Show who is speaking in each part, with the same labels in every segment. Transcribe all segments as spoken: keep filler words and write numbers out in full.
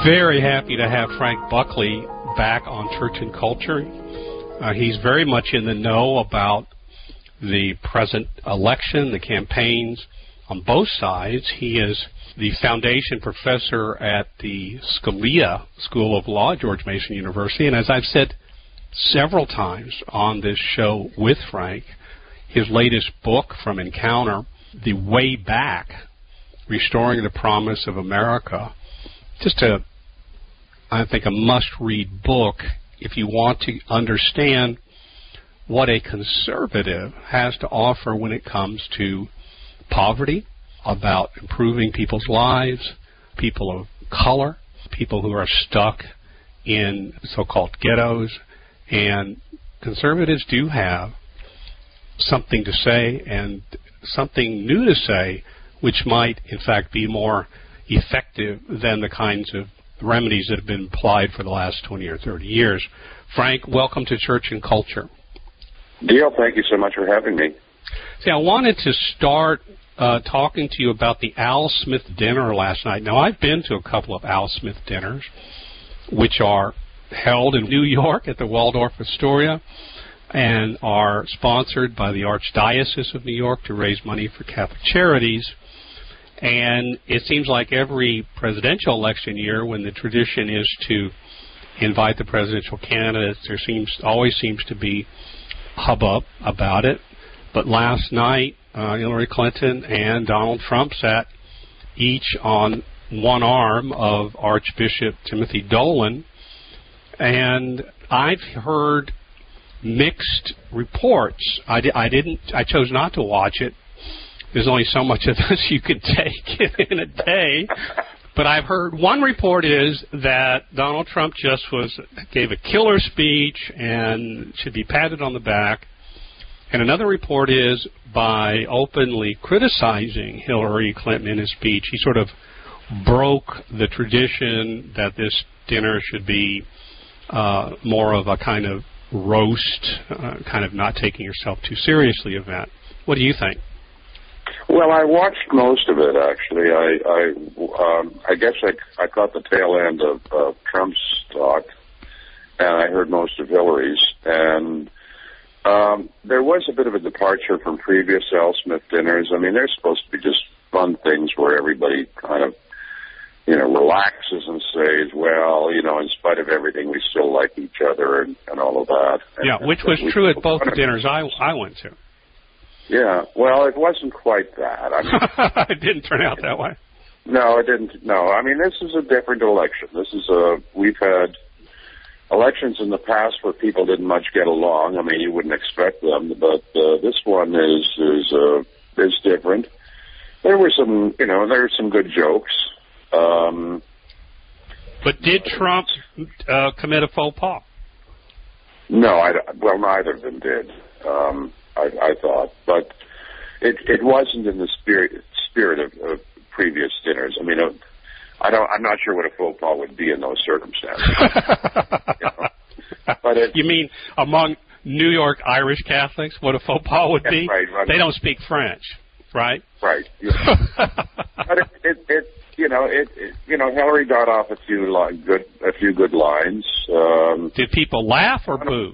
Speaker 1: Very happy to have Frank Buckley back on Church and Culture. Uh, he's very much in the know about the present election, the campaigns on both sides. He is the foundation professor at the Scalia School of Law at George Mason University. And as I've said several times on this show with Frank, his latest book from Encounter, The Way Back, Restoring the Promise of America, just a, I think, a must-read book if you want to understand what a conservative has to offer when it comes to poverty, about improving people's lives, people of color, people who are stuck in so-called ghettos. And conservatives do have something to say and something new to say, which might, in fact, be more effective than the kinds of remedies that have been applied for the last twenty or thirty years. Frank, welcome to Church and Culture.
Speaker 2: Dale, thank you so much for having me.
Speaker 1: See, I wanted to start uh, talking to you about the Al Smith dinner last night. Now, I've been to a couple of Al Smith dinners, which are held in New York at the Waldorf Astoria and are sponsored by the Archdiocese of New York to raise money for Catholic charities. And it seems like every presidential election year, when the tradition is to invite the presidential candidates, there seems always seems to be hubbub about it. But last night, uh, Hillary Clinton and Donald Trump sat each on one arm of Archbishop Timothy Dolan, and I've heard mixed reports. I, di- I didn't. I chose not to watch it. There's only so much of this you can take in a day. But I've heard one report is that Donald Trump just was gave a killer speech and should be patted on the back. And another report is by openly criticizing Hillary Clinton in his speech, he sort of broke the tradition that this dinner should be uh, more of a kind of roast, uh, kind of not taking yourself too seriously event. What do you think?
Speaker 2: Well, I watched most of it, actually. I I, um, I guess I, I caught the tail end of uh, Trump's talk, and I heard most of Hillary's. And um, there was a bit of a departure from previous Al Smith dinners. I mean, they're supposed to be just fun things where everybody kind of, you know, relaxes and says, well, you know, in spite of everything, we still like each other and, and all of that. And,
Speaker 1: yeah, which was true at both the dinners I, I went to.
Speaker 2: Yeah, well, it wasn't quite that. I mean,
Speaker 1: it didn't turn out that way.
Speaker 2: No, it didn't. No, I mean, this is a different election. This is a, we've had elections in the past where people didn't much get along. I mean, you wouldn't expect them, but uh, this one is, is, uh, is different. There were some, you know, there were some good jokes. Um,
Speaker 1: but did Trump uh, commit a faux pas?
Speaker 2: No, I, well, neither of them did. Um, I, I thought, but it it wasn't in the spirit spirit of, of previous dinners. I mean, uh, I don't. I'm not sure what a faux pas would be in those circumstances. you know? But it,
Speaker 1: you mean among New York Irish Catholics, what a faux pas would be?
Speaker 2: Right, right.
Speaker 1: They don't speak French, right?
Speaker 2: Right. Yeah. But it, it, it, you know, it, it, you know, Hillary got off a few li- good, a few good lines. Um,
Speaker 1: Did people laugh or boo?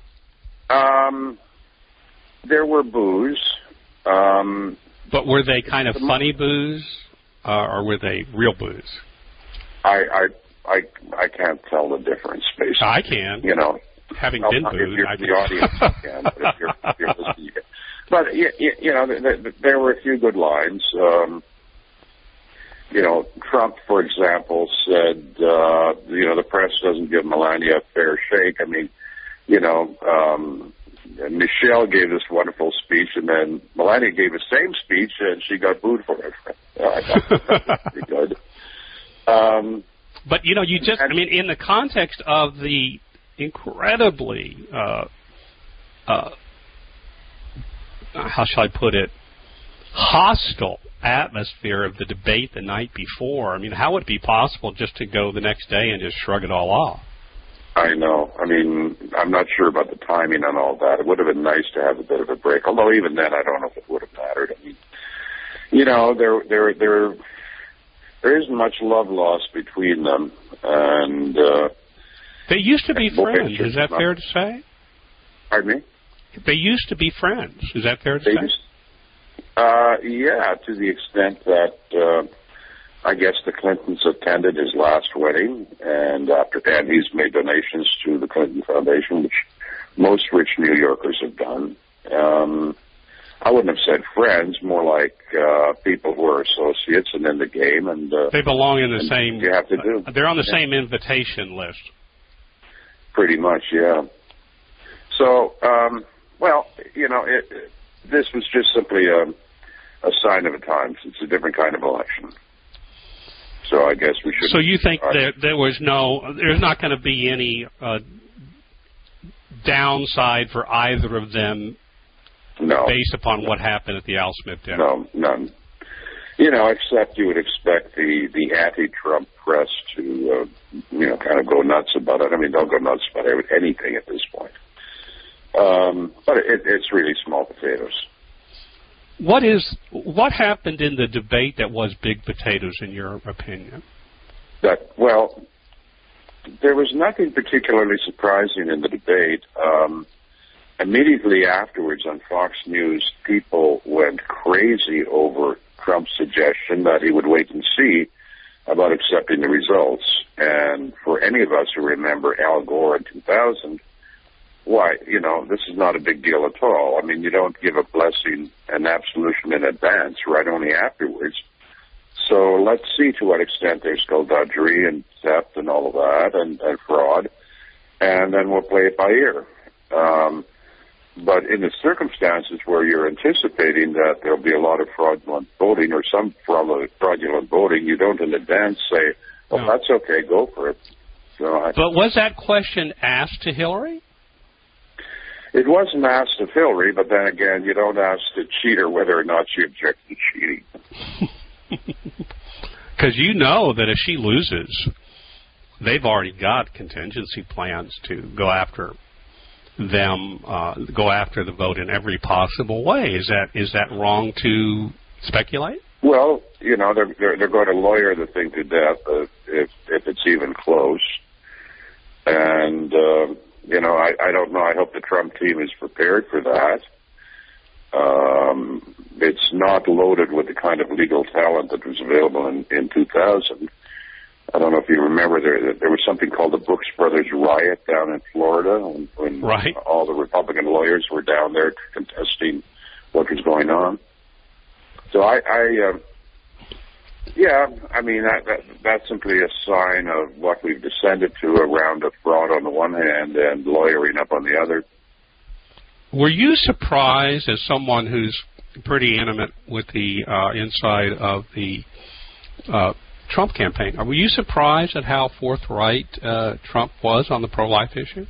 Speaker 2: Um. There were boos. Um,
Speaker 1: but were they kind of funny boos, uh, or were they real boos?
Speaker 2: I, I I I can't tell the difference, basically.
Speaker 1: I can.
Speaker 2: You know,
Speaker 1: having
Speaker 2: well,
Speaker 1: been
Speaker 2: if
Speaker 1: booed,
Speaker 2: you're
Speaker 1: I
Speaker 2: the audience you can. But if you're, if you're listening, you can. But you, you know, there, there were a few good lines. Um, you know, Trump, for example, said, uh, you know, the press doesn't give Melania a fair shake. I mean, you know. Um, And Michelle gave this wonderful speech, and then Melania gave the same speech, and she got booed for it. I thought that was pretty good. Um,
Speaker 1: but, you know, you just, I mean, in the context of the incredibly, uh, uh, how shall I put it, hostile atmosphere of the debate the night before, I mean, how would it be possible just to go the next day and just shrug it all off?
Speaker 2: I know. I mean, I'm not sure about the timing and all that. It would have been nice to have a bit of a break, although even then I don't know if it would have mattered. I mean, you know, there there there there isn't much love lost between them, and uh,
Speaker 1: they used to be friends. Is that fair to say?
Speaker 2: Pardon me?
Speaker 1: They used to be friends. Is that fair to
Speaker 2: they
Speaker 1: say?
Speaker 2: Used, uh, yeah, to the extent that uh, I guess the Clintons attended his last wedding, and after and he's made donations to the Clinton Foundation, which most rich New Yorkers have done. Um, I wouldn't have said friends, more like uh, people who are associates and in the game, and uh,
Speaker 1: they belong in the same.
Speaker 2: You have to do.
Speaker 1: Uh, they're on the
Speaker 2: yeah.
Speaker 1: same invitation list.
Speaker 2: Pretty much, yeah. So, um, well, you know, it, it, this was just simply a, a sign of the times. It's a different kind of election. So I guess we should.
Speaker 1: So you think uh, that there was no, there's not going to be any uh, downside for either of them,
Speaker 2: no,
Speaker 1: based upon
Speaker 2: no.
Speaker 1: what happened at the Al Smith dinner?
Speaker 2: No, none. You know, except you would expect the the anti-Trump press to, uh, you know, kind of go nuts about it. I mean, don't go nuts about anything at this point. Um, but it, it's really small potatoes.
Speaker 1: What is what happened in the debate that was big potatoes, in your opinion?
Speaker 2: That well, there was nothing particularly surprising in the debate. Um, immediately afterwards, on Fox News, people went crazy over Trump's suggestion that he would wait and see about accepting the results. And for any of us who remember Al Gore in two thousand. Why, you know, this is not a big deal at all. I mean, you don't give a blessing and absolution in advance, right, only afterwards. So let's see to what extent there's skullduggery and theft and all of that and, and fraud, and then we'll play it by ear. Um, but in the circumstances where you're anticipating that there'll be a lot of fraudulent voting or some fraudulent voting, you don't in advance say, well, no. That's okay, go for it. So I,
Speaker 1: but was that question asked to Hillary?
Speaker 2: It wasn't asked of Hillary, but then again, you don't ask the cheater whether or not she objects to cheating.
Speaker 1: Because you know that if she loses, they've already got contingency plans to go after them, uh, go after the vote in every possible way. Is that is that wrong to speculate?
Speaker 2: Well, you know, they're they're, they're going to lawyer the thing to death uh, if if it's even close, and. Uh, You know, I, I don't know. I hope the Trump team is prepared for that. Um, it's not loaded with the kind of legal talent that was available in, in two thousand. I don't know if you remember, there there was something called the Brooks Brothers riot down in Florida when, when
Speaker 1: right.
Speaker 2: all the Republican lawyers were down there contesting what was going on. So I, I uh, yeah, I mean, that, that that's simply a sign of what we've descended to, a round of fraud on the one hand and lawyering up on the other.
Speaker 1: Were you surprised, as someone who's pretty intimate with the uh, inside of the uh, Trump campaign, were you surprised at how forthright uh, Trump was on the pro-life issue?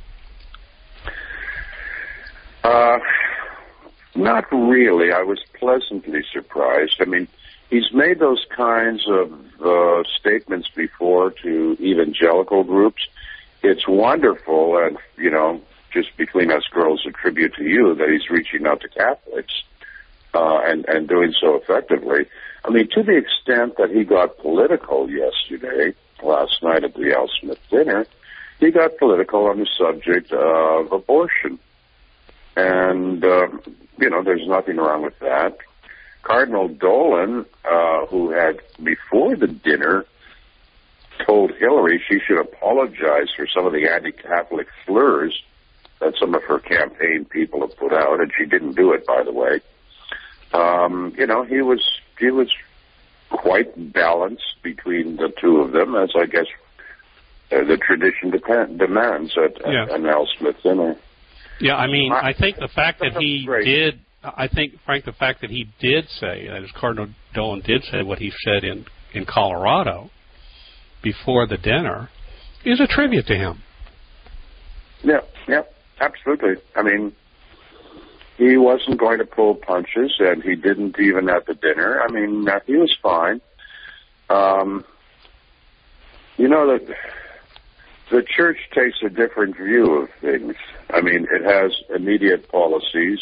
Speaker 2: Uh, not really. I was pleasantly surprised. I mean, he's made those kinds of uh, statements before to evangelical groups. It's wonderful, and, you know, just between us girls, a tribute to you that he's reaching out to Catholics uh, and, and doing so effectively. I mean, to the extent that he got political yesterday, last night at the Al Smith dinner, he got political on the subject of abortion. And, uh, you know, there's nothing wrong with that. Cardinal Dolan, uh, who had, before the dinner, told Hillary she should apologize for some of the anti-Catholic slurs that some of her campaign people have put out, and she didn't do it, by the way. Um, you know, he was he was quite balanced between the two of them, as I guess uh, the tradition depend, demands at, at yeah. an Al Smith dinner.
Speaker 1: Yeah, I mean, I, I think the fact that he great. did... I think, Frank, the fact that he did say, that is, Cardinal Dolan did say what he said in, in Colorado before the dinner, is a tribute to him.
Speaker 2: Yeah, yeah, absolutely. I mean, he wasn't going to pull punches, and he didn't even at the dinner. I mean, he was fine. Um, you know, the, the church takes a different view of things. I mean, it has immediate policies,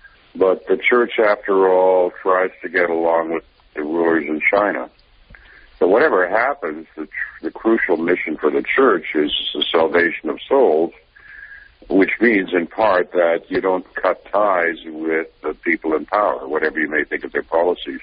Speaker 2: but the church, after all, tries to get along with the rulers in China. But whatever happens, the, tr- the crucial mission for the church is the salvation of souls, which means in part that you don't cut ties with the people in power, whatever you may think of their policies.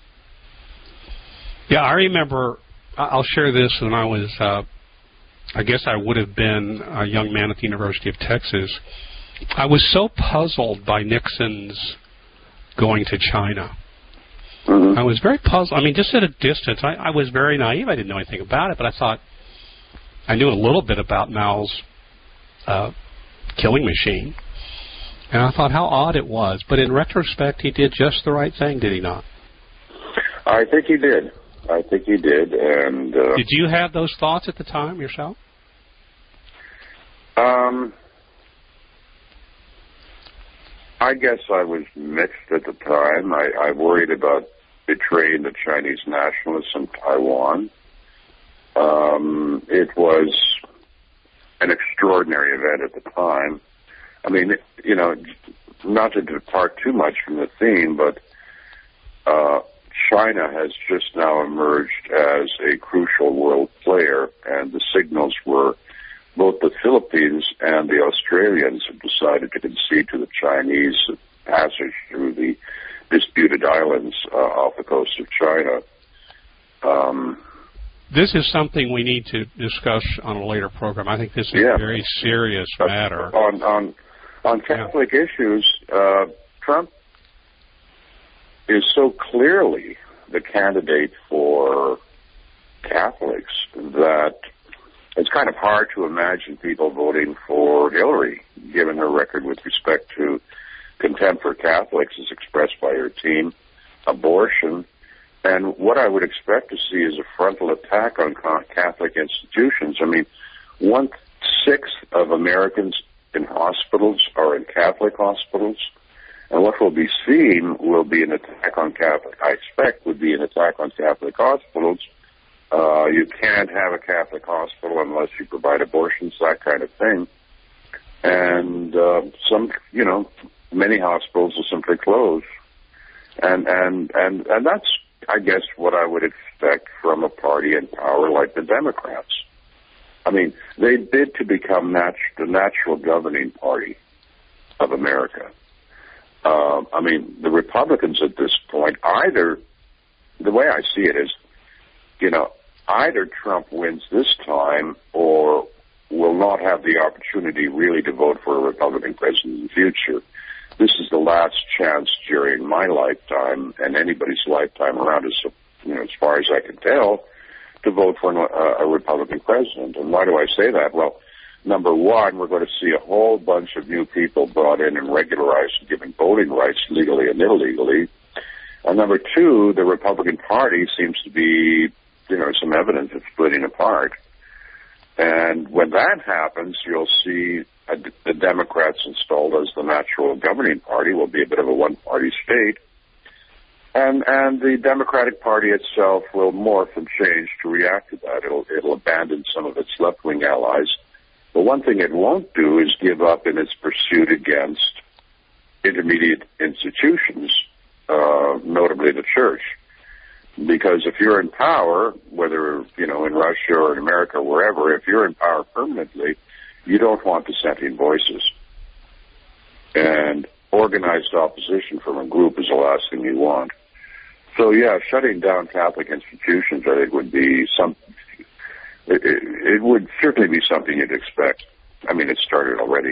Speaker 1: Yeah, I remember, I'll share this when I was, uh, I guess I would have been a young man at the University of Texas. I was so puzzled by Nixon's going to China.
Speaker 2: Mm-hmm.
Speaker 1: I was very puzzled. I mean, just at a distance, I, I was very naive. I didn't know anything about it, but I thought I knew a little bit about Mao's uh, killing machine. And I thought how odd it was. But in retrospect, he did just the right thing, did he not?
Speaker 2: I think he did. I think he did. And uh,
Speaker 1: did you have those thoughts at the time yourself?
Speaker 2: Um, I guess I was mixed at the time. I, I worried about betraying the Chinese nationalists in Taiwan. Um, it was an extraordinary event at the time. I mean, you know, not to depart too much from the theme, but uh, China has just now emerged as a crucial world player, and the signals were both the Philippines and the Australians have decided to concede to the Chinese passage through the disputed islands uh, off the coast of China. Um,
Speaker 1: this is something we need to discuss on a later program. I think this is
Speaker 2: yeah.
Speaker 1: a very serious matter.
Speaker 2: On on on Catholic yeah. issues, uh, Trump is so clearly the candidate for Catholics that it's kind of hard to imagine people voting for Hillary, given her record with respect to contempt for Catholics as expressed by her team, abortion, and what I would expect to see is a frontal attack on Catholic institutions. I mean, one-sixth of Americans in hospitals are in Catholic hospitals, and what will be seen will be an attack on Catholic, I expect would be an attack on Catholic hospitals. Uh, you can't have a Catholic hospital unless you provide abortions, that kind of thing. And uh, some, you know, many hospitals will simply close. And, and, and, and that's, I guess, what I would expect from a party in power like the Democrats. I mean, they bid to become nat- the natural governing party of America. Uh, I mean, the Republicans at this point, either, the way I see it is, you know, either Trump wins this time or will not have the opportunity really to vote for a Republican president in the future. This is the last chance during my lifetime and anybody's lifetime around us, you know, as far as I can tell, to vote for a, a Republican president. And why do I say that? Well, number one, we're going to see a whole bunch of new people brought in and regularized and given voting rights legally and illegally. And number two, the Republican Party seems to be, you know, some evidence of splitting apart. And when that happens, you'll see a, the Democrats installed as the natural governing party will be a bit of a one-party state. And and the Democratic Party itself will morph and change to react to that. It'll, it'll abandon some of its left-wing allies. But one thing it won't do is give up in its pursuit against intermediate institutions, uh, notably the church. Because if you're in power, whether, you know, in Russia or in America, or wherever, if you're in power permanently, you don't want dissenting voices. And organized opposition from a group is the last thing you want. So, yeah, shutting down Catholic institutions, I think, would be some. It, it, it would certainly be something you'd expect. I mean, it started already.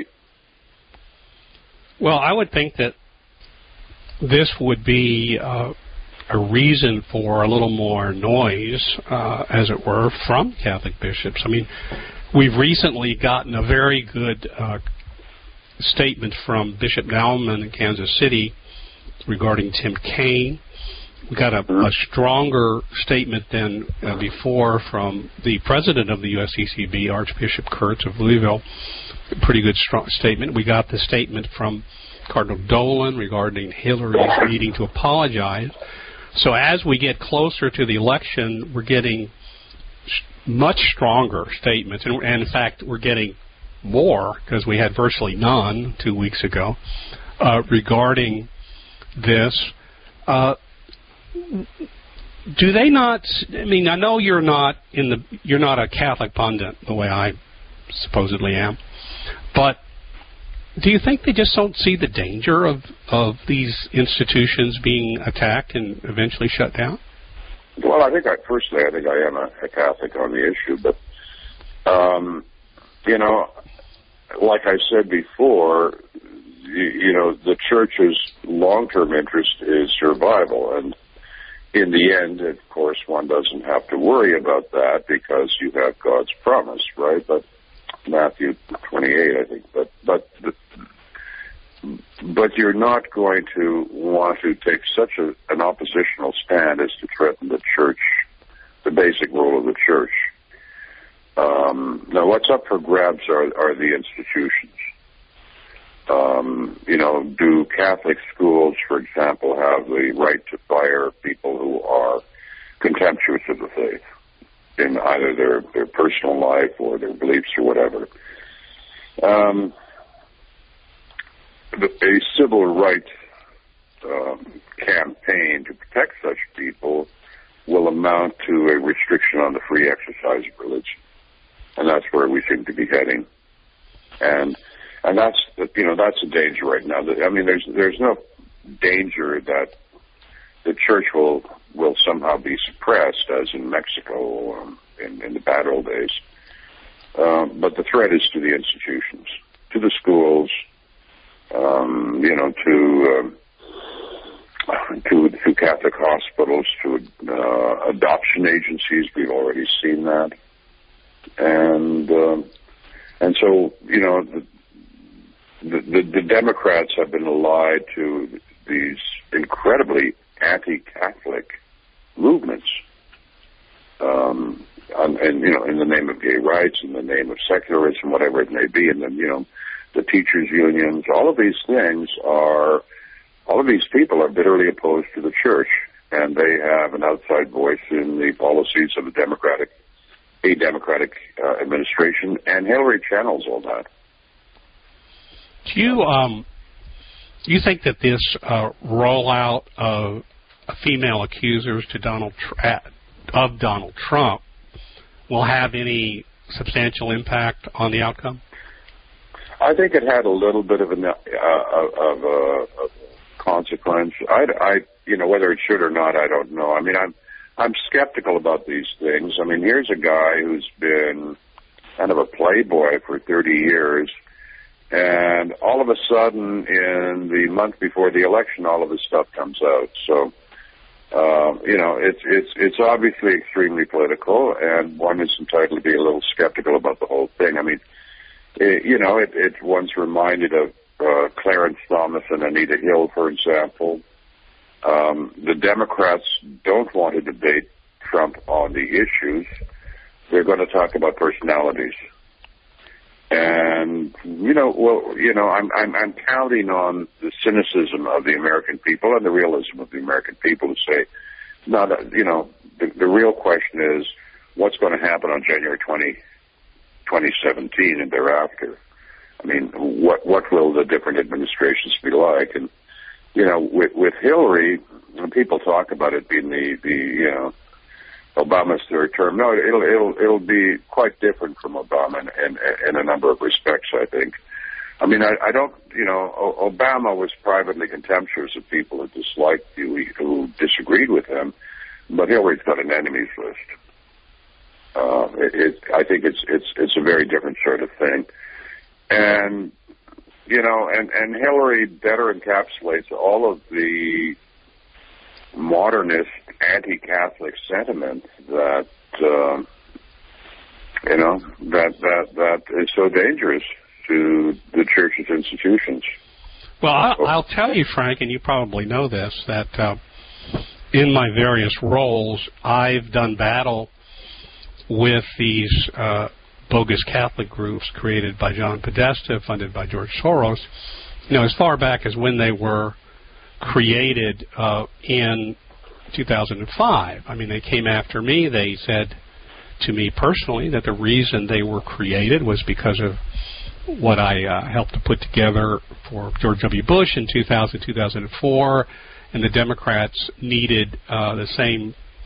Speaker 1: Well, I would think that this would be uh, a reason for a little more noise, uh, as it were, from Catholic bishops. I mean, we've recently gotten a very good uh, statement from Bishop Naumann in Kansas City regarding Tim Kaine. We got a, a stronger statement than uh, before from the president of the U S C C B, Archbishop Kurtz of Louisville. A pretty good strong statement. We got the statement from Cardinal Dolan regarding Hillary's needing to apologize. So as we get closer to the election, we're getting much stronger statements. And, and in fact, we're getting more, because we had virtually none two weeks ago, uh, regarding this. Uh, do they not? I mean, I know you're not in the you're not a Catholic pundit the way I supposedly am, but do you think they just don't see the danger of of these institutions being attacked and eventually shut down?
Speaker 2: Well, I think I personally, I think I am a, a Catholic on the issue, but um, you know, like I said before, you, you know, the Church's long-term interest is survival, and in the end, of course, one doesn't have to worry about that because you have God's promise, right? But Matthew twenty-eight, I think. But but but you're not going to want to take such a, an oppositional stand as to threaten the Church, the basic role of the Church. Um, now, what's up for grabs are, are the institutions. Um, you know, do Catholic schools, for example, have the right to fire people who are contemptuous of the faith in either their, their personal life or their beliefs or whatever? Um, a civil rights um, campaign to protect such people will amount to a restriction on the free exercise of religion. And that's where we seem to be heading. And and that's, you know, that's a danger right now. I mean, there's there's no danger that the Church will will somehow be suppressed, as in Mexico um, in, in the bad old days. Um, but the threat is to the institutions, to the schools, um, you know, to um, to to Catholic hospitals, to uh, adoption agencies. We've already seen that. And uh, and so, you know, the, the, the Democrats have been allied to these incredibly anti-Catholic movements, um, and, and, you know, in the name of gay rights, in the name of secularism, whatever it may be, and then, you know, the teachers' unions, all of these things are, all of these people are bitterly opposed to the Church, and they have an outside voice in the policies of the Democratic a Democratic uh, administration, and Hillary channels all that.
Speaker 1: Do you um, you think that this uh, rollout of female accusers to Donald Tr- of Donald Trump will have any substantial impact on the outcome?
Speaker 2: I think it had a little bit of a uh, of a, a consequence. I, I, you know, whether it should or not, I don't know. I mean, I'm. I'm skeptical about these things. I mean, here's a guy who's been kind of a playboy for thirty years, and all of a sudden, in the month before the election, all of his stuff comes out. So, uh, you know, it's it's it's obviously extremely political, and one is entitled to be a little skeptical about the whole thing. I mean, it, you know, it, it one's reminded of uh, Clarence Thomas and Anita Hill, for example. Um, the Democrats don't want to debate Trump on the issues. They're going to talk about personalities. And, you know, well, you know, I'm, I'm, I'm counting on the cynicism of the American people and the realism of the American people to say, no, you know, the, the real question is what's going to happen on January twentieth, twenty seventeen and thereafter. I mean, what, what will the different administrations be like? And, you know, with, with Hillary, when people talk about it being the, the you know, Obama's third term, no, it'll it'll it'll be quite different from Obama in, in, in a number of respects, I think. I mean, I, I don't, you know, Obama was privately contemptuous of people who disliked you, who disagreed with him, but Hillary's got an enemies list. Uh, it, it, I think it's it's it's a very different sort of thing, and. You know, and, and Hillary better encapsulates all of the modernist anti-Catholic sentiment that, uh, you know, that, that, that is so dangerous to the Church's institutions.
Speaker 1: Well, I'll, I'll tell you, Frank, and you probably know this, that uh, in my various roles, I've done battle with these uh bogus Catholic groups created by John Podesta, funded by George Soros, you know, as far back as when they were created uh, in two thousand five. I mean, they came after me. They said to me personally that the reason they were created was because of what I uh, helped to put together for George W. Bush in two thousand, two thousand four, and the Democrats needed uh, the same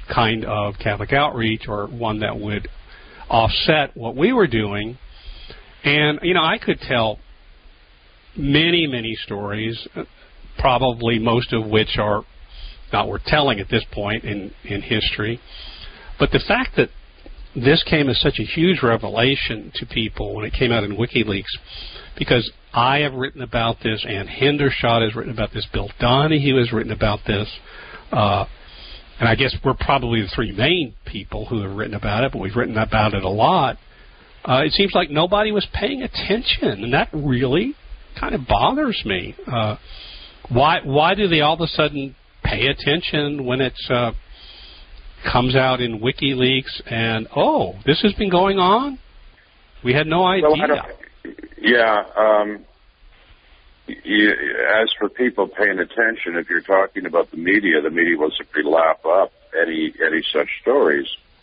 Speaker 1: kind of Catholic outreach, or one that would offset what we were doing. And, you know, I could tell many, many stories, probably most of which are not worth telling at this point in, in history. But the fact that this came as such a huge revelation to people when it came out in WikiLeaks, because I have written about this, Ann Hendershot has written about this, Bill Donahue has written about this, uh, and I guess we're probably the three main people who have written about it, but we've written about it a lot. Uh, it seems like nobody was paying attention, and that really kind of bothers me. Uh, why why do they all of a sudden pay attention when it uh, comes out in WikiLeaks and, oh, this has been going on? We had no idea.
Speaker 2: Well, I don't, yeah. Um, you, as for people paying attention, if you're talking about the media, the media will simply lap up any any such stories.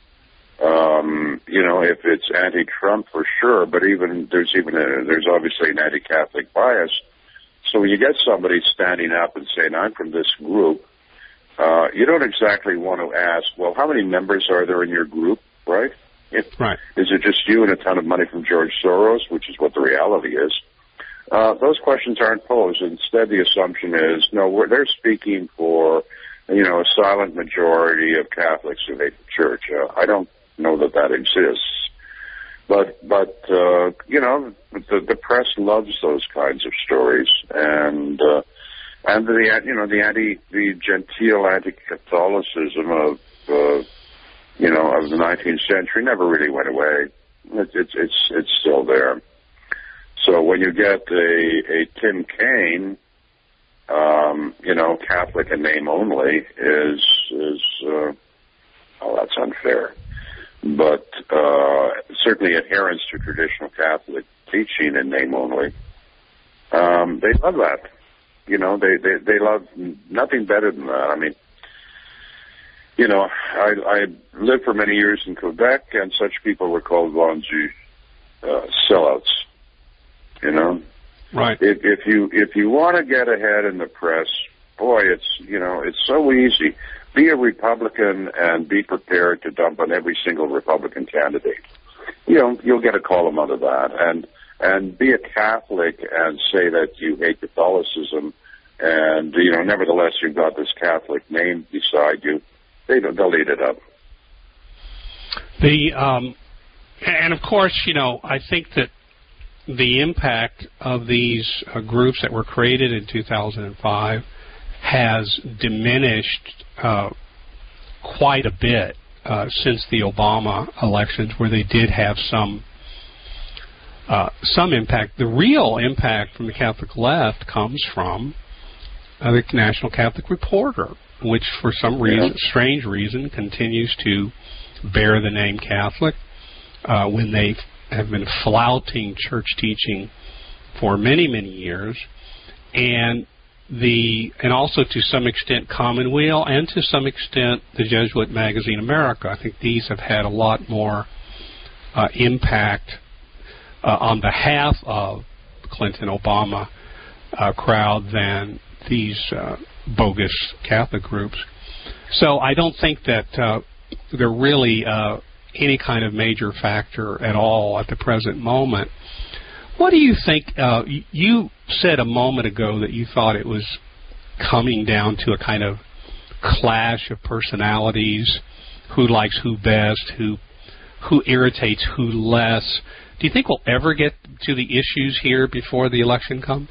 Speaker 2: Um, you know, if it's anti-Trump for sure, but even there's even a, there's obviously an anti-Catholic bias. So when you get somebody standing up and saying, "I'm from this group," uh, you don't exactly want to ask, "Well, how many members are there in your group?" Right? If,
Speaker 1: right.
Speaker 2: Is it just you and a ton of money from George Soros, which is what the reality is? Uh, those questions aren't posed. Instead, the assumption is, no, we're, they're speaking for, you know, a silent majority of Catholics who hate the church. Uh, I don't know that that exists. But, but uh, you know, the, the press loves those kinds of stories. And, uh, and the, you know, the anti, the genteel anti-Catholicism of, uh, you know, of the nineteenth century never really went away. It's, it's, it's, it's still there. So when you get a, a Tim Kaine, um, you know, Catholic in name only is, is, uh, oh, that's unfair. But, uh, certainly adherence to traditional Catholic teaching in name only, um, they love that. You know, they, they, they love nothing better than that. I mean, you know, I, I lived for many years in Quebec, and such people were called vendus, uh, sellouts. You know,
Speaker 1: right?
Speaker 2: If, if you if you want to get ahead in the press, boy, it's you know it's so easy. Be a Republican and be prepared to dump on every single Republican candidate. You know, you'll get a column out of that, and and be a Catholic and say that you hate Catholicism, and you know, nevertheless, you've got this Catholic name beside you. They don't, they'll eat it up.
Speaker 1: The um, and of course, you know, I think that the impact of these uh, groups that were created in two thousand five has diminished uh, quite a bit uh, since the Obama elections, where they did have some uh, some impact. The real impact from the Catholic left comes from uh, the National Catholic Reporter, which for some reason, yeah. strange reason, continues to bear the name Catholic uh, when they have been flouting church teaching for many, many years, and the and also to some extent Commonweal, and to some extent the Jesuit magazine America. I think these have had a lot more uh, impact uh, on behalf of the Clinton-Obama uh, crowd than these uh, bogus Catholic groups. So I don't think that uh, they're really uh, any kind of major factor at all at the present moment. What do you think? Uh, you said a moment ago that you thought it was coming down to a kind of clash of personalities, who likes who best, who who irritates who less. Do you think we'll ever get to the issues here before the election comes?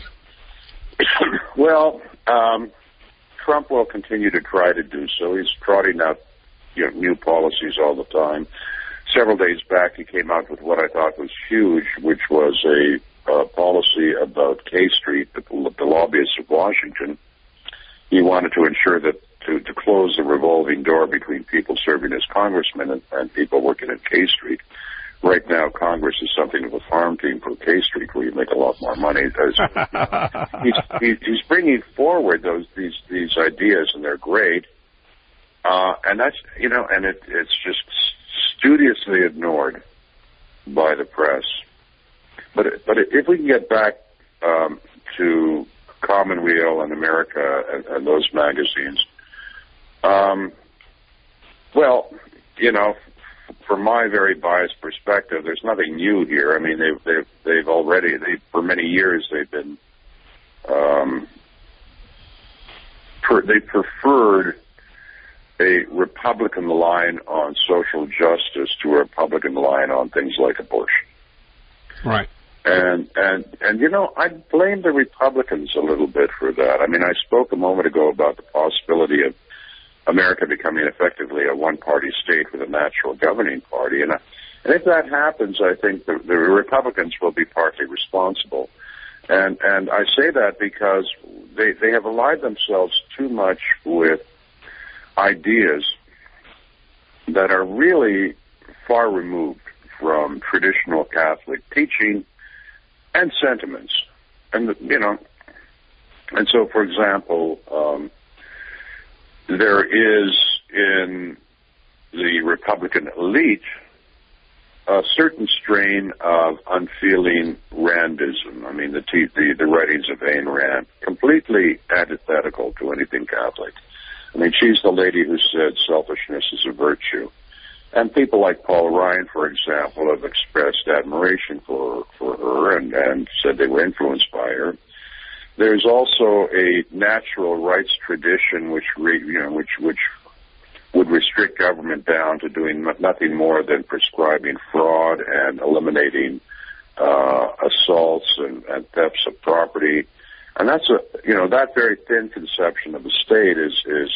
Speaker 2: Well, um, Trump will continue to try to do so. He's trotting out you know, new policies all the time. Several days back, he came out with what I thought was huge, which was a uh, policy about K Street, the, the lobbyists of Washington. He wanted to ensure that to, to close the revolving door between people serving as congressmen and, and people working at K Street. Right now, Congress is something of a farm team for K Street, where you make a lot more money. he's, he, he's bringing forward those these these ideas, and they're great. Uh, and that's you know, and it, it's just studiously ignored by the press. But but if we can get back um, to Commonweal and America and, and those magazines, um, Well, you know, from my very biased perspective, there's nothing new here. I mean, they've they've they've already they for many years they've been um, per, they preferred a Republican line on social justice to a Republican line on things like abortion.
Speaker 1: Right.
Speaker 2: And and and you know, I blame the Republicans a little bit for that. I mean, I spoke a moment ago about the possibility of America becoming effectively a one-party state with a natural governing party, and, I, and if that happens, I think the, the Republicans will be partly responsible. And and I say that because they they have allied themselves too much with ideas that are really far removed from traditional Catholic teaching and sentiments, and you know, and so, for example. Um, There is in the Republican elite a certain strain of unfeeling Randism. I mean, the, te- the the writings of Ayn Rand, completely antithetical to anything Catholic. I mean, she's the lady who said selfishness is a virtue. And people like Paul Ryan, for example, have expressed admiration for, for her and, and said they were influenced by her. There's also a natural rights tradition which, re, you know, which which would restrict government down to doing nothing more than prescribing fraud and eliminating uh, assaults and, and thefts of property. And that's a, you know, that very thin conception of the state is is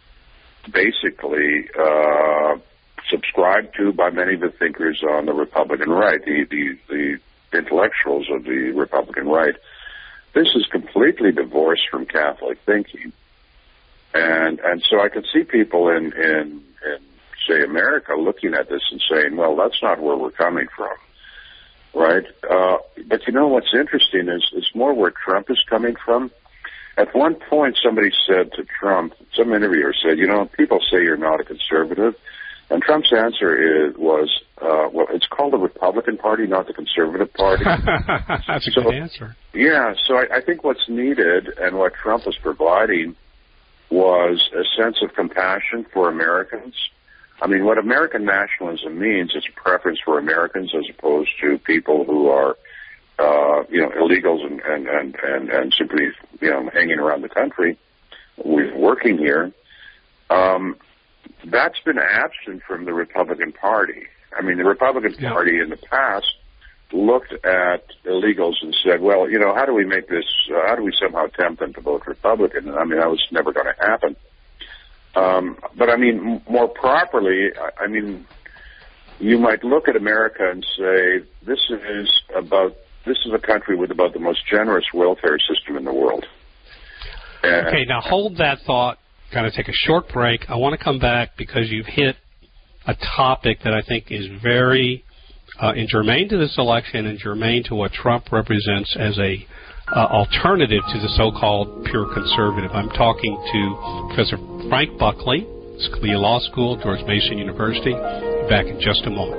Speaker 2: basically uh, subscribed to by many of the thinkers on the Republican right, the the, the intellectuals of the Republican right. This is completely divorced from Catholic thinking. And and so I could see people in, in, in, say, America looking at this and saying, well, that's not where we're coming from, right? Uh, but you know what's interesting is it's more where Trump is coming from. At one point, somebody said to Trump, some interviewer said, you know, people say you're not a conservative. And Trump's answer is, was, uh, well, it's called the Republican Party, not the Conservative Party.
Speaker 1: That's a
Speaker 2: so,
Speaker 1: good answer.
Speaker 2: Yeah, so I, I think what's needed and what Trump was providing was a sense of compassion for Americans. I mean, what American nationalism means is a preference for Americans as opposed to people who are, uh, you know, illegals and, and, and, and, and simply, you know, hanging around the country, working here. Um, That's been absent from the Republican Party. I mean, the Republican
Speaker 1: yeah.
Speaker 2: Party in the past looked at illegals and said, well, you know, how do we make this, uh, how do we somehow tempt them to vote Republican? And I mean, that was never going to happen. Um, but I mean, m- more properly, I, I mean, you might look at America and say, this is about, this is a country with about the most generous welfare system in the world. And
Speaker 1: okay, now hold that thought. Kind of take a short break. I want to come back because you've hit a topic that I think is very uh, germane to this election and germane to what Trump represents as a uh, alternative to the so-called pure conservative. I'm talking to Professor Frank Buckley, Scalia Law School, George Mason University. Be back in just a moment.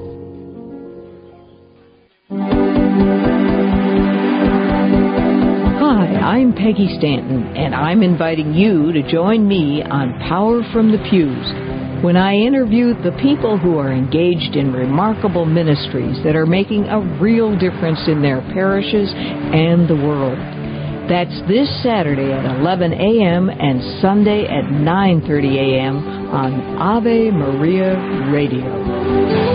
Speaker 3: I'm Peggy Stanton, and I'm inviting you to join me on Power from the Pews when I interview the people who are engaged in remarkable ministries that are making a real difference in their parishes and the world. That's this Saturday at eleven a.m. and Sunday at nine thirty a.m. on Ave Maria Radio.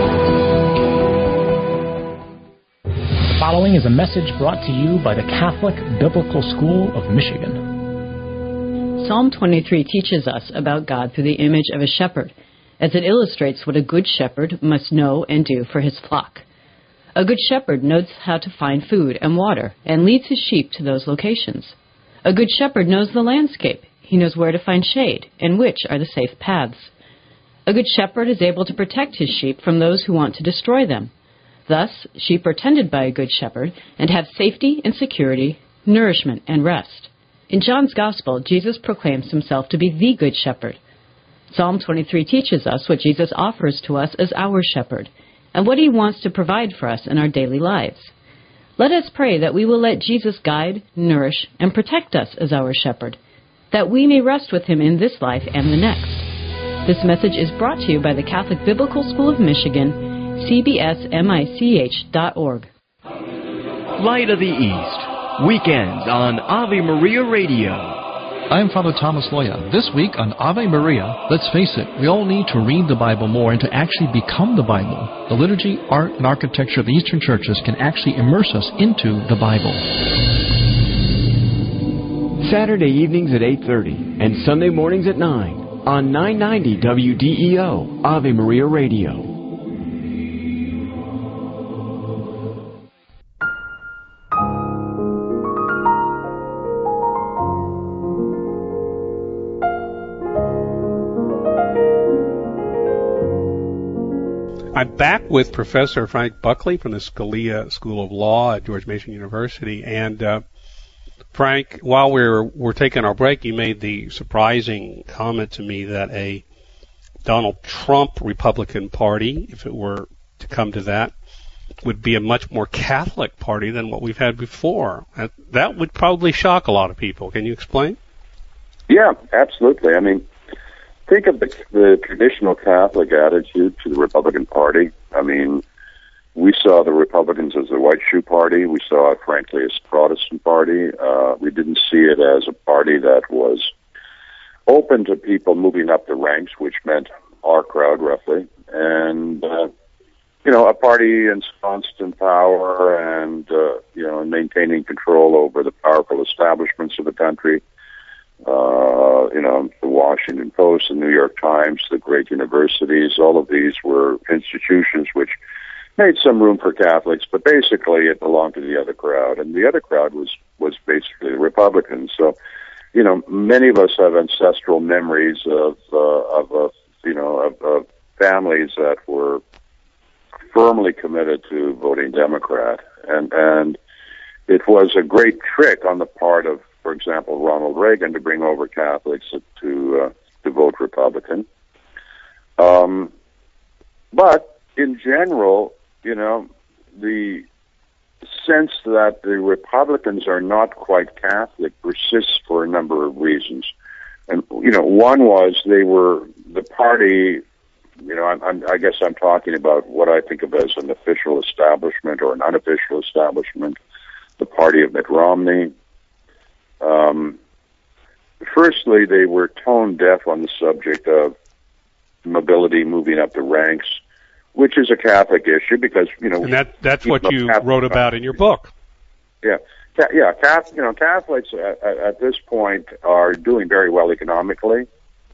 Speaker 4: The following is a message brought to you by the Catholic Biblical School of Michigan.
Speaker 5: Psalm twenty-three teaches us about God through the image of a shepherd, as it illustrates what a good shepherd must know and do for his flock. A good shepherd knows how to find food and water and leads his sheep to those locations. A good shepherd knows the landscape. He knows where to find shade and which are the safe paths. A good shepherd is able to protect his sheep from those who want to destroy them. Thus, sheep are tended by a good shepherd and have safety and security, nourishment and rest. In John's Gospel, Jesus proclaims himself to be the good shepherd. Psalm twenty-three teaches us what Jesus offers to us as our shepherd and what he wants to provide for us in our daily lives. Let us pray that we will let Jesus guide, nourish, and protect us as our shepherd, that we may rest with him in this life and the next. This message is brought to you by the Catholic Biblical School of Michigan, c b s mich dot org.
Speaker 6: Light of the East, weekends on Ave Maria Radio.
Speaker 7: I'm Father Thomas Loya. This week on Ave Maria, let's face it, we all need to read the Bible more and to actually become the Bible. The liturgy, art, and architecture of the Eastern churches can actually immerse us into the Bible.
Speaker 8: Saturday evenings at eight thirty and Sunday mornings at nine on nine ninety W D E O, Ave Maria Radio.
Speaker 1: I'm back with Professor Frank Buckley from the Scalia School of Law at George Mason University. And uh, Frank, while we're we're taking our break, you made the surprising comment to me that a Donald Trump Republican Party, if it were to come to that, would be a much more Catholic party than what we've had before. That, that would probably shock a lot of people. Can you explain?
Speaker 2: Yeah, absolutely. I mean, think of the, the traditional Catholic attitude to the Republican Party. I mean, we saw the Republicans as the white shoe party. We saw it, frankly, as a Protestant party. Uh, we didn't see it as a party that was open to people moving up the ranks, which meant our crowd, roughly. And, uh, you know, a party ensconced in power and, uh, you know, maintaining control over the powerful establishments of the country. Uh, you know, the Washington Post, the New York Times, the great universities, all of these were institutions which made some room for Catholics, but basically it belonged to the other crowd. And the other crowd was, was basically the Republicans. So, you know, many of us have ancestral memories of, uh, of, uh, you know, of, of families that were firmly committed to voting Democrat. And, and it was a great trick on the part of, for example, Ronald Reagan, to bring over Catholics to uh, to vote Republican. Um, but in general, you know, the sense that the Republicans are not quite Catholic persists for a number of reasons. And, you know, one was they were the party, you know, I'm, I'm, I guess I'm talking about what I think of as an official establishment or an unofficial establishment, the party of Mitt Romney. Um, firstly, they were tone deaf on the subject of mobility, moving up the ranks, which is a Catholic issue because, you know...
Speaker 1: And that, that's what you Catholic wrote about in your book.
Speaker 2: Yeah. Yeah, Catholic, you know, Catholics at, at this point are doing very well economically,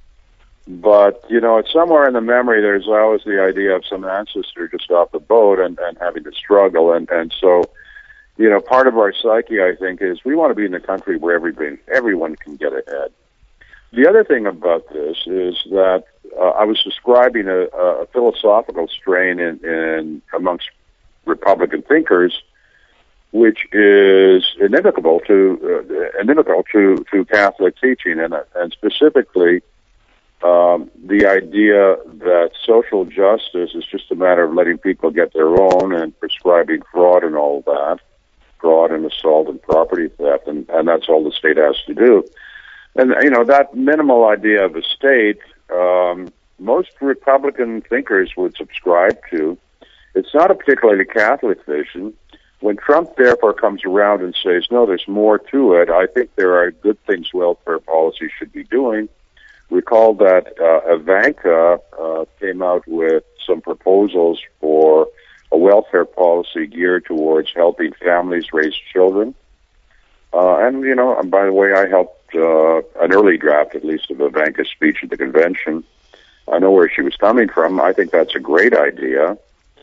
Speaker 2: but, you know, it's somewhere in the memory there's always the idea of some ancestor just off the boat and, and having to struggle, and, and so... You know, part of our psyche, I think, is we want to be in a country where everybody, everyone can get ahead. The other thing about this is that uh, I was describing a, a philosophical strain in, in amongst Republican thinkers, which is inimical to uh, inimical to, to Catholic teaching, and and specifically um, the idea that social justice is just a matter of letting people get their own and prescribing fraud and all that. Fraud and assault and property theft, and, and that's all the state has to do. And, you know, that minimal idea of a state, um, most Republican thinkers would subscribe to. It's not a particularly Catholic vision. When Trump, therefore, comes around and says, no, there's more to it, I think there are good things welfare policy should be doing. Recall that uh, Ivanka uh, came out with some proposals for a welfare policy geared towards helping families raise children. Uh, and, you know, by the way, I helped uh, an early draft, at least, of Ivanka's speech at the convention. I know where she was coming from. I think that's a great idea.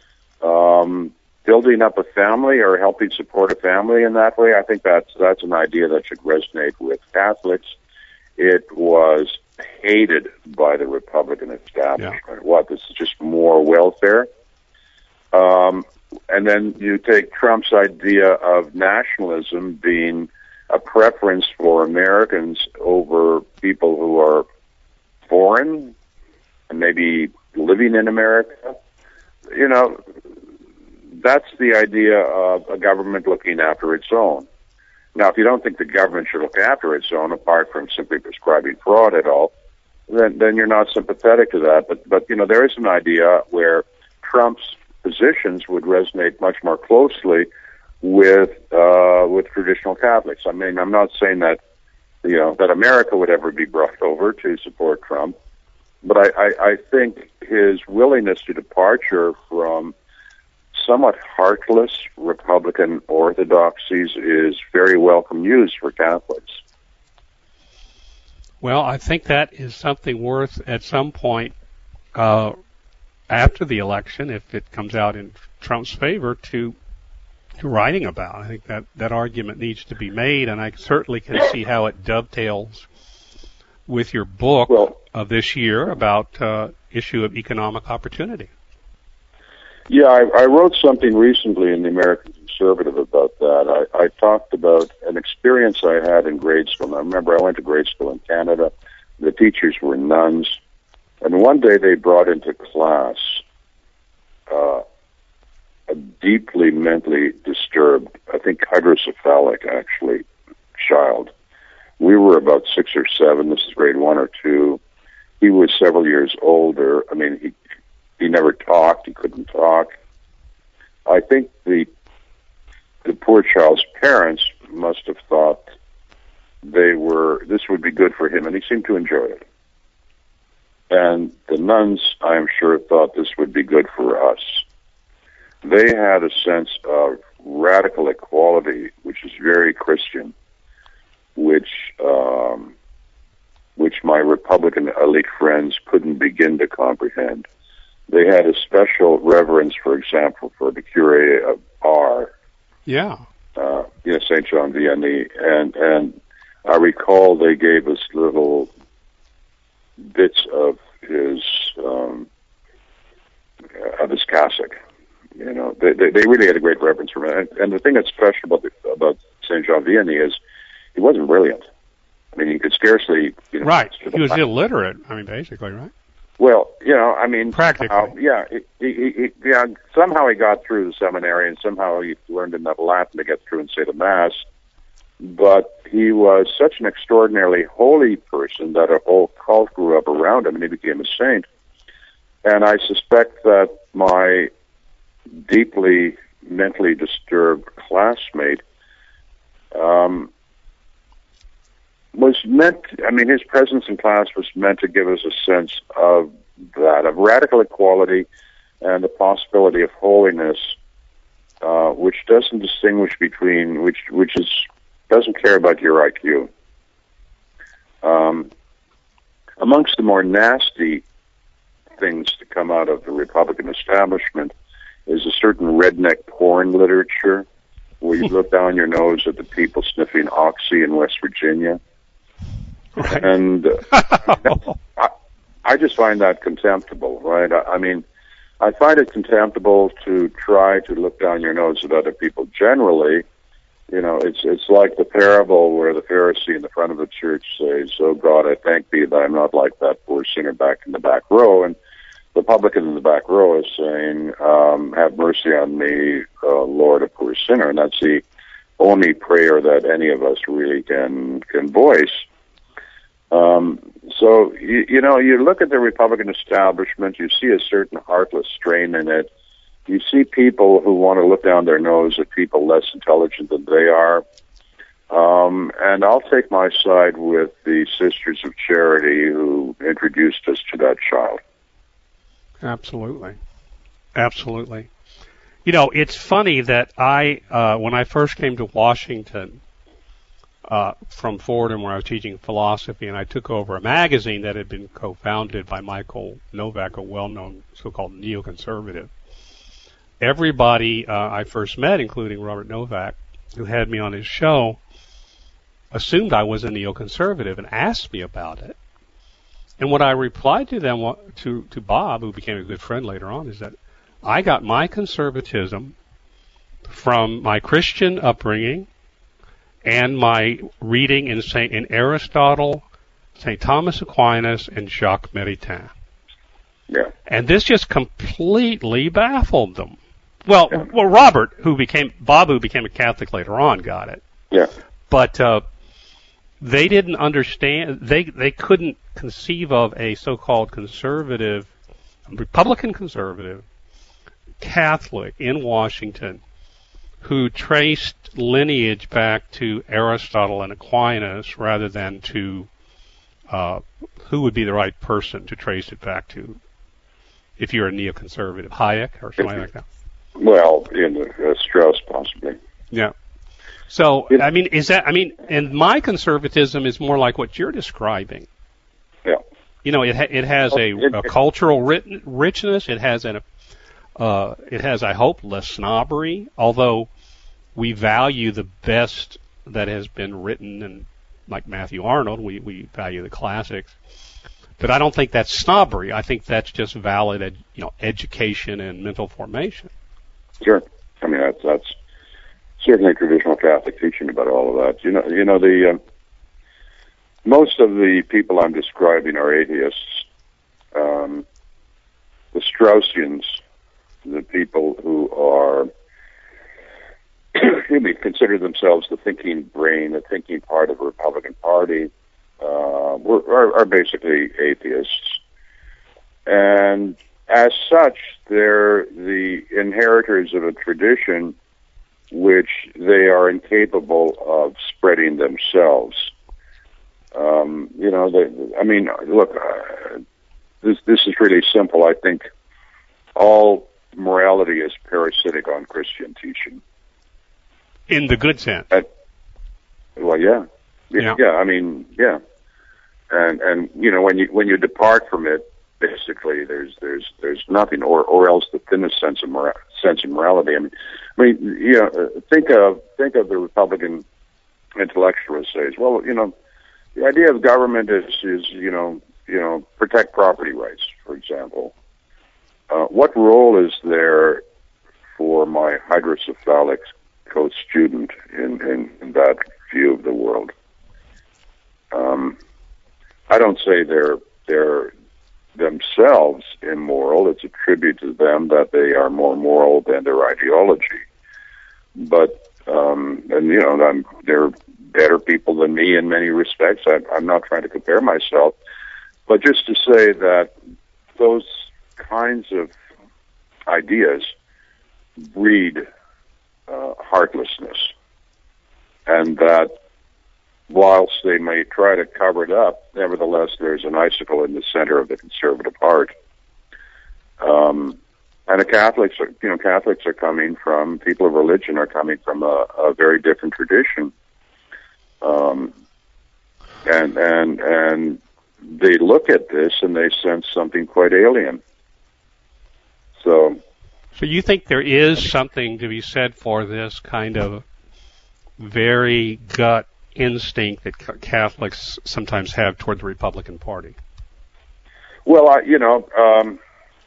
Speaker 2: Um, building up a family or helping support a family in that way, I think that's, that's an idea that should resonate with Catholics. It was hated by the Republican establishment. Yeah. What, this is just more welfare? Um, and then you take Trump's idea of nationalism being a preference for Americans over people who are foreign and maybe living in America. You know, that's the idea of a government looking after its own. Now, if you don't think the government should look after its own, apart from simply prescribing fraud at all, then then you're not sympathetic to that. But but you know, there is an idea where Trump's positions would resonate much more closely with uh, with traditional Catholics. I mean, I'm not saying that you know that America would ever be brought over to support Trump, but I, I, I think his willingness to departure from somewhat heartless Republican orthodoxies is very welcome news for Catholics.
Speaker 1: Well, I think that is something worth, at some point uh, after the election, if it comes out in Trump's favor, to, to writing about. I think that, that argument needs to be made, and I certainly can see how it dovetails with your book
Speaker 2: well,
Speaker 1: of this year about uh, issue of economic opportunity.
Speaker 2: Yeah, I, I wrote something recently in the American Conservative about that. I, I talked about an experience I had in grade school. I remember I went to grade school in Canada. The teachers were nuns. And one day they brought into class uh, a deeply mentally disturbed, I think hydrocephalic actually, child. We were about six or seven. This is grade one or two. He was several years older. I mean, he He never talked. He couldn't talk. I think the the poor child's parents must have thought they were this would be good for him, and he seemed to enjoy it. And the nuns, I am sure, thought this would be good for us. They had a sense of radical equality, which is very Christian, which um, which my Republican elite friends couldn't begin to comprehend. They had a special reverence, for example, for the Curé of Ars.
Speaker 1: Yeah.
Speaker 2: Uh, you know, Saint John Vianney. And, and I recall they gave us little bits of his, um, of his cassock. You know, they, they, they really had a great reverence for him. And, and the thing that's special about, the, about Saint John Vianney is he wasn't brilliant. I mean, he could scarcely, you know.
Speaker 1: Right. He was illiterate, I mean, basically, right?
Speaker 2: Well, you know, I mean,
Speaker 1: practically,
Speaker 2: uh, yeah, he, he, he, yeah. Somehow he got through the seminary, and somehow he learned enough Latin to get through and say the Mass. But he was such an extraordinarily holy person that a whole cult grew up around him, and he became a saint. And I suspect that my deeply mentally disturbed classmate um, was meant, I mean, his presence in class was meant to give us a sense of that, of radical equality and the possibility of holiness, uh, which doesn't distinguish between, which which is doesn't care about your I Q. Um, amongst the more nasty things to come out of the Republican establishment is a certain redneck porn literature, where you look down your nose at the people sniffing oxy in West Virginia. Right. And uh, I, I just find that contemptible, right? I, I mean, I find it contemptible to try to look down your nose at other people generally. You know, it's it's like the parable where the Pharisee in the front of the church says, "Oh God, I thank thee that I'm not like that poor sinner back in the back row." And the publican in the back row is saying, um, "Have mercy on me, uh, Lord, a poor sinner." And that's the only prayer that any of us really can can voice. Um, so, you, you know, you look at the Republican establishment, you see a certain heartless strain in it. You see people who want to look down their nose at people less intelligent than they are. Um, and I'll take my side with the Sisters of Charity who introduced us to that child.
Speaker 1: Absolutely. Absolutely. You know, it's funny that I, uh, when I first came to Washington, Uh, from Fordham, where I was teaching philosophy, and I took over a magazine that had been co-founded by Michael Novak, a well-known so-called neoconservative. Everybody uh, I first met, including Robert Novak, who had me on his show, assumed I was a neoconservative and asked me about it. And what I replied to them, to, to Bob, who became a good friend later on, is that I got my conservatism from my Christian upbringing and my reading in Saint in Aristotle, Saint Thomas Aquinas, and Jacques Maritain.
Speaker 2: Yeah.
Speaker 1: And this just completely baffled them. Well,
Speaker 2: yeah.
Speaker 1: well, Robert, who became Bob, who became a Catholic later on, got it.
Speaker 2: Yeah.
Speaker 1: But uh, they didn't understand. They they couldn't conceive of a so-called conservative, Republican conservative, Catholic in Washington who traced lineage back to Aristotle and Aquinas rather than to uh, who would be the right person to trace it back to if you're a neoconservative, Hayek or something like that?
Speaker 2: Well, in uh, Strauss possibly.
Speaker 1: Yeah. So, I mean, is that, I mean, and my conservatism is more like what you're describing.
Speaker 2: Yeah.
Speaker 1: You know, it ha- it has a, a cultural rit- richness. It has an, uh, it has, I hope, less snobbery, although we value the best that has been written, and like Matthew Arnold, we, we value the classics. But I don't think that's snobbery. I think that's just valid, ed- you know, education and mental formation.
Speaker 2: Sure. I mean, that's, that's certainly traditional Catholic teaching about all of that. You know, you know the uh, most of the people I'm describing are atheists. Um, the Straussians, the people who are, excuse me, consider themselves the thinking brain, the thinking part of the Republican Party, uh, were, are, are basically atheists. And as such, they're the inheritors of a tradition which they are incapable of spreading themselves. Um, you know, they, I mean, look, uh, this this is really simple. I think all morality is parasitic on Christian teaching.
Speaker 1: In the good sense.
Speaker 2: And, well, yeah.
Speaker 1: yeah,
Speaker 2: yeah. I mean, yeah, and and you know, when you when you depart from it, basically, there's there's there's nothing, or or else the thinnest sense of mora- sense of morality. I mean, I mean, you know, think of think of the Republican intellectualist says, well, you know, the idea of government is is you know you know protect property rights, for example. Uh, what role is there for my hydrocephalic co-student in, in, in that view of the world? Um, I don't say they're they're themselves immoral. It's a tribute to them that they are more moral than their ideology. But um, and you know, I'm, they're better people than me in many respects. I, I'm not trying to compare myself, but just to say that those kinds of ideas breed uh, heartlessness, and that whilst they may try to cover it up, nevertheless there's an icicle in the center of the conservative heart. Um, and the Catholics, are, you know, Catholics are coming from, people of religion are coming from a, a very different tradition. Um, and, and, and they look at this and they sense something quite alien. So,
Speaker 1: so you think there is something to be said for this kind of very gut instinct that Catholics sometimes have toward the Republican Party?
Speaker 2: Well, I, you know, um,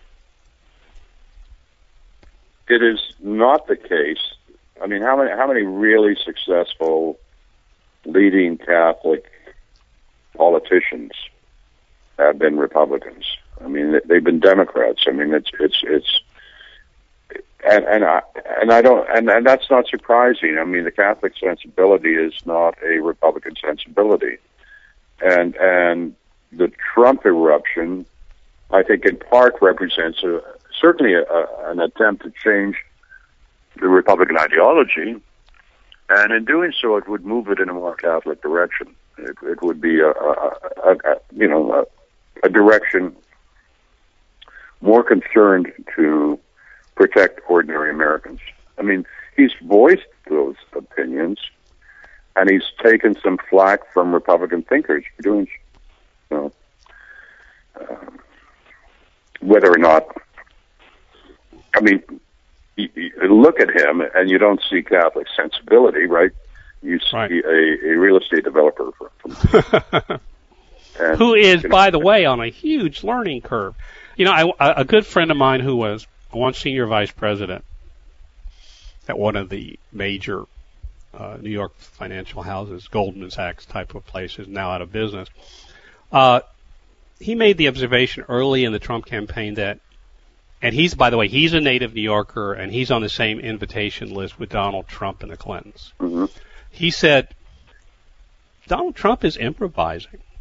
Speaker 2: it is not the case. I mean, how many how many really successful leading Catholic politicians have been Republicans? I mean, they've been Democrats. I mean, it's it's it's, and and I and I don't and, and that's not surprising. I mean, the Catholic sensibility is not a Republican sensibility, and and the Trump eruption, I think, in part represents a certainly a, a, an attempt to change the Republican ideology, and in doing so, it would move it in a more Catholic direction. It, it would be a, a, a, a you know a, a direction more concerned to protect ordinary Americans. I mean, he's voiced those opinions, and he's taken some flack from Republican thinkers for doing so. You know, uh, whether or not, I mean, you, you look at him and you don't see Catholic sensibility, right? You see right. A, a real estate developer from, from
Speaker 1: and, who is, you know, by the way, on a huge learning curve. You know, I, a good friend of mine who was once senior vice president at one of the major uh, New York financial houses, Goldman Sachs type of places, now out of business, uh, he made the observation early in the Trump campaign that, and he's, by the way, he's a native New Yorker, and he's on the same invitation list with Donald Trump and the Clintons.
Speaker 2: Mm-hmm.
Speaker 1: He said, Donald Trump is improvising.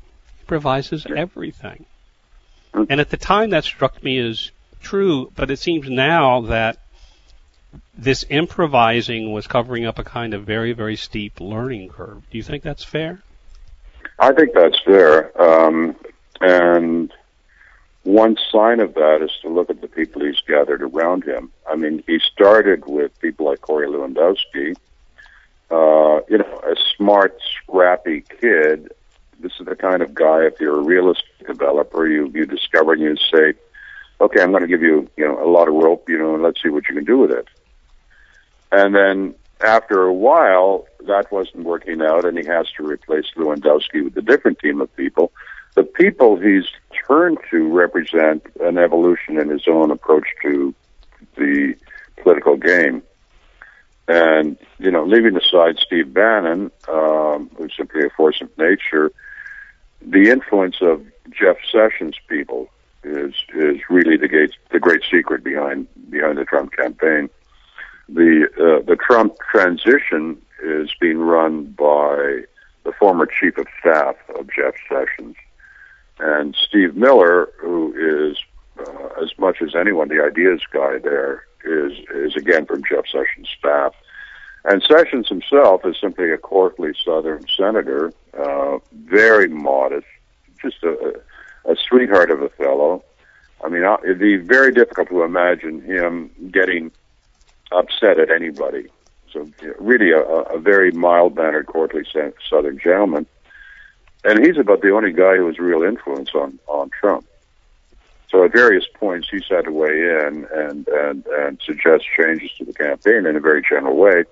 Speaker 1: improvises everything. And at the time, that struck me as true, but it seems now that this improvising was covering up a kind of very, very steep learning curve. Do you think that's fair?
Speaker 2: I think that's fair. Um, and one sign of that is to look at the people he's gathered around him. I mean, he started with people like Corey Lewandowski, uh, you know, a smart, scrappy kid. This is the kind of guy, if you're a real estate developer, you, you discover and you say, okay, I'm going to give you, you know, a lot of rope, you know, and let's see what you can do with it. And then after a while, that wasn't working out, and he has to replace Lewandowski with a different team of people. The people he's turned to represent an evolution in his own approach to the political game. And, you know, leaving aside Steve Bannon, um, who's simply a force of nature, the influence of Jeff Sessions people is is really the great the great secret behind behind the Trump campaign. The uh, the Trump transition is being run by the former chief of staff of Jeff Sessions, and Steve Miller, who is uh, as much as anyone the ideas guy there, is is again from Jeff Sessions' staff. And Sessions himself is simply a courtly Southern senator, uh, very modest, just a, a sweetheart of a fellow. I mean, it'd be very difficult to imagine him getting upset at anybody. So really a, a very mild-mannered, courtly Southern gentleman. And he's about the only guy who has real influence on, on Trump. So at various points, he's had to weigh in and, and, and suggest changes to the campaign in a very general way.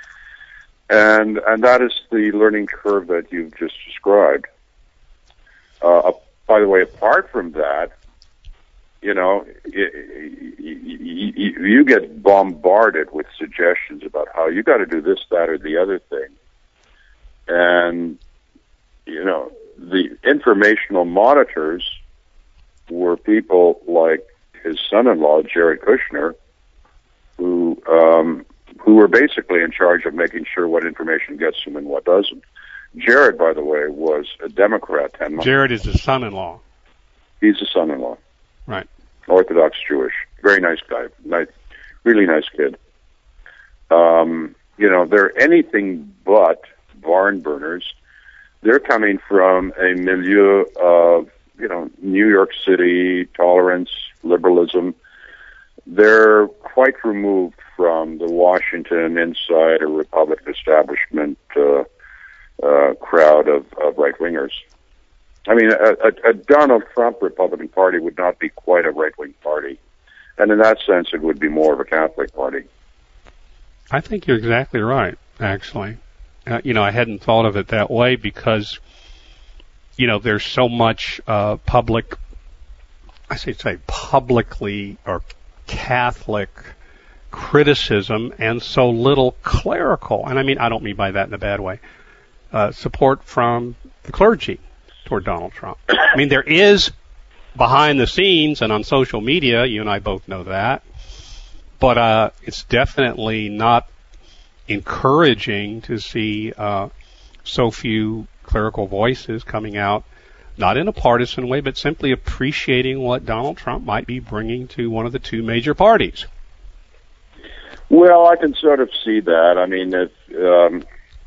Speaker 2: And and that is the learning curve that you've just described. Uh, by the way, apart from that, you know, you, you, you get bombarded with suggestions about how you got to do this, that, or the other thing. And, you know, the informational monitors were people like his son-in-law, Jared Kushner, who... Um, who were basically in charge of making sure what information gets him and what doesn't. Jared, by the way, was a Democrat ten months.
Speaker 1: Jared is the son-in-law.
Speaker 2: He's the son-in-law.
Speaker 1: Right.
Speaker 2: Orthodox Jewish. Very nice guy. Nice, really nice kid. Um, you know, they're anything but barn burners. They're coming from a milieu of, you know, New York City, tolerance, liberalism. They're quite removed from the Washington insider Republican establishment uh, uh, crowd of, of right-wingers. I mean, a, a, a Donald Trump Republican Party would not be quite a right-wing party. And in that sense, it would be more of a Catholic party.
Speaker 1: I think you're exactly right, actually. Uh, you know, I hadn't thought of it that way because, you know, there's so much uh, public, I should say publicly or Catholic criticism and so little clerical, and I mean, I don't mean by that in a bad way, uh, support from the clergy toward Donald Trump. I mean, there is behind the scenes and on social media, you and I both know that, but uh, it's definitely not encouraging to see uh, so few clerical voices coming out, not in a partisan way, but simply appreciating what Donald Trump might be bringing to one of the two major parties.
Speaker 2: Well, I can sort of see that. I mean, if, um,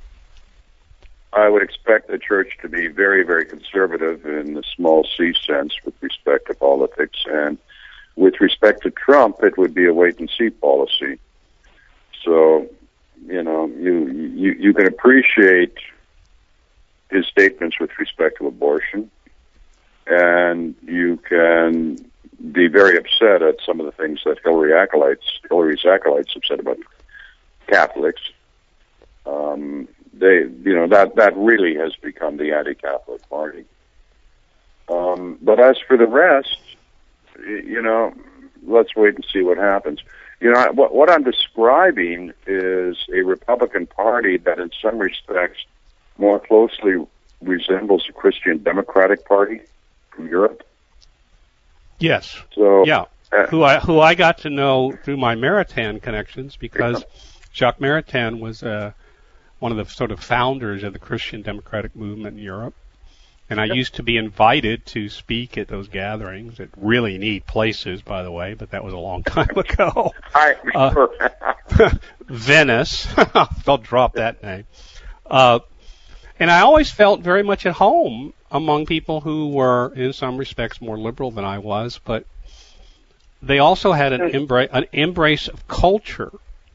Speaker 2: I would expect the church to be very, very conservative in the small c sense with respect to politics, and with respect to Trump, it would be a wait-and-see policy. So, you know, you, you you can appreciate his statements with respect to abortion, and you can be very upset at some of the things that Hillary acolytes, Hillary's acolytes have said about Catholics. Um, they, you know, that, that really has become the anti-Catholic party. Um, but as for the rest, you know, let's wait and see what happens. You know, what, what I'm describing is a Republican Party that in some respects more closely resembles a Christian Democratic Party from Europe.
Speaker 1: Yes.
Speaker 2: So,
Speaker 1: yeah. Uh, who I who I got to know through my Maritain connections because yeah. Jacques Maritain was uh, one of the sort of founders of the Christian Democratic movement in Europe, And I used to be invited to speak at those gatherings at really neat places, by the way, but that was a long time ago.
Speaker 2: I remember.
Speaker 1: Uh, Venice. I'll drop that name. Uh, and I always felt very much at home among people who were, in some respects, more liberal than I was, but they also had an, embra- an embrace of culture,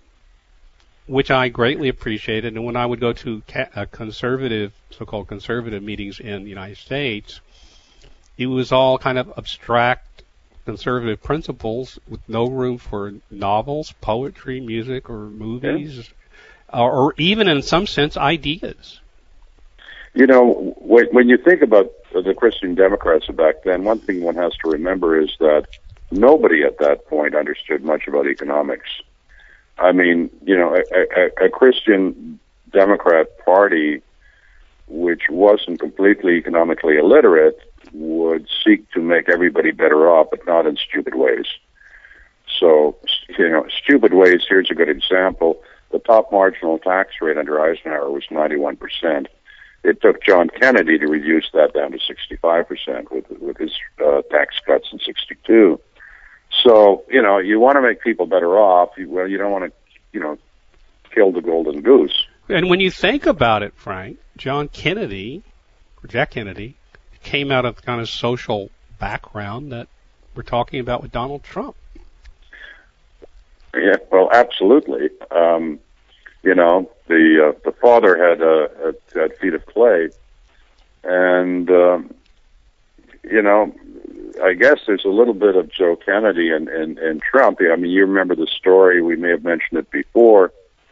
Speaker 1: which I greatly appreciated. And when I would go to ca- uh, conservative, so-called conservative meetings in the United States, it was all kind of abstract conservative principles with no room for novels, poetry, music, or movies, yeah. or, or even, in some sense, ideas.
Speaker 2: You know, when you think about the Christian Democrats of back then, one thing one has to remember is that nobody at that point understood much about economics. I mean, you know, a, a, a Christian Democrat Party, which wasn't completely economically illiterate, would seek to make everybody better off, but not in stupid ways. So, you know, stupid ways, here's a good example. The top marginal tax rate under Eisenhower was ninety-one percent. It took John Kennedy to reduce that down to sixty-five percent with, with his uh, tax cuts in sixty-two. So, you know, you want to make people better off. You, well, you don't want to, you know, kill the golden goose.
Speaker 1: And when you think about it, Frank, John Kennedy, or Jack Kennedy, came out of the kind of social background that we're talking about with Donald Trump.
Speaker 2: Yeah, well, absolutely. Um, you know, the uh, the father had, uh, had had feet of clay, and um, you know, I guess there's a little bit of Joe Kennedy and, and, and Trump. I mean, you remember the story, we may have mentioned it before,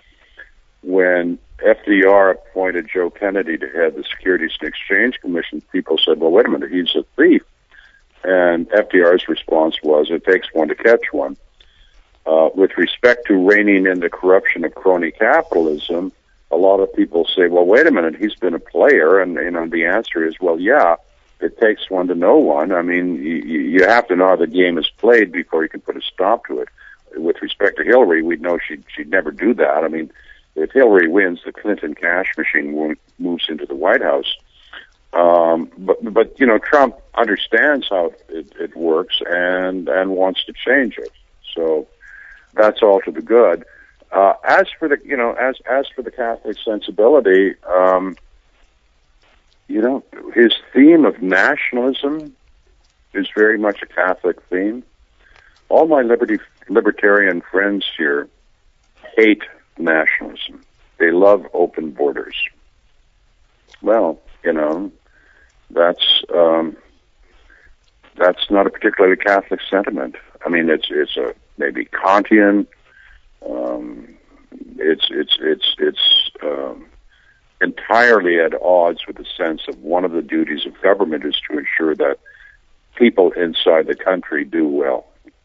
Speaker 2: when F D R appointed Joe Kennedy to head the Securities and Exchange Commission, people said, well, wait a minute, he's a thief. And F D R's response was, it takes one to catch one. Uh, with respect to reining in the corruption of crony capitalism, a lot of people say, well, wait a minute, he's been a player. And, you know, the answer is, well, yeah, it takes one to know one. I mean, you, you have to know how the game is played before you can put a stop to it. With respect to Hillary, we'd know she'd, she'd never do that. I mean, if Hillary wins, the Clinton cash machine moves into the White House. Um, but, but, you know, Trump understands how it, it works and, and wants to change it. So that's all to the good. Uh, as for the, you know, as, as for the Catholic sensibility, um, you know, his theme of nationalism is very much a Catholic theme. All my liberty, libertarian friends here hate nationalism. They love open borders. Well, you know, that's um, that's not a particularly Catholic sentiment. I mean, it's it's a maybe Kantian. Um, it's it's it's it's um, entirely at odds with the sense of one of the duties of government is to ensure that people inside the country do well.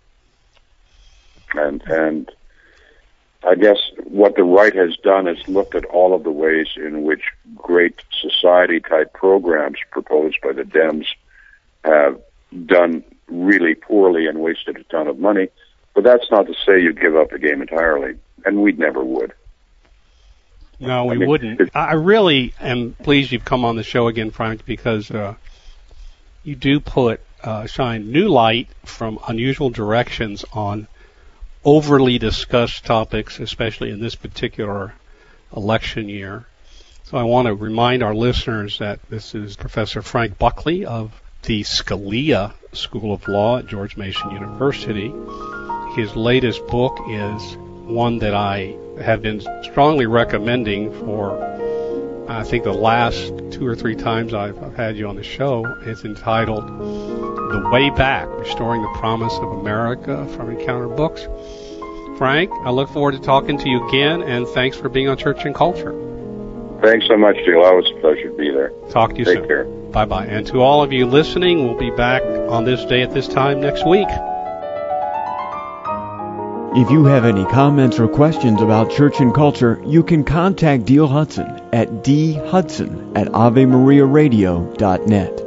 Speaker 2: And and I guess what the right has done is looked at all of the ways in which great society-type programs proposed by the Dems have done really poorly and wasted a ton of money. But that's not to say you give up the game entirely, and we never would.
Speaker 1: No, we
Speaker 2: I mean,
Speaker 1: wouldn't. I really am pleased you've come on the show again, Frank, because uh, you do put uh, shine new light from unusual directions on overly discussed topics, especially in this particular election year. So I want to remind our listeners that this is Professor Frank Buckley of the Scalia School of Law at George Mason University. His latest book is one that I have been strongly recommending for, I think, the last two or three times I've, I've had you on the show. It's entitled The Way Back, Restoring the Promise of America from Encounter Books. Frank, I look forward to talking to you again, and thanks for being on Church and Culture.
Speaker 2: Thanks so much, Jill. Always a pleasure to be there.
Speaker 1: Talk to you
Speaker 2: Take
Speaker 1: soon.
Speaker 2: Take care.
Speaker 1: Bye-bye. And to all of you listening, we'll be back on this day at this time next week.
Speaker 8: If you have any comments or questions about Church and Culture, you can contact Diehl Hudson at d hudson at ave maria radio dot net.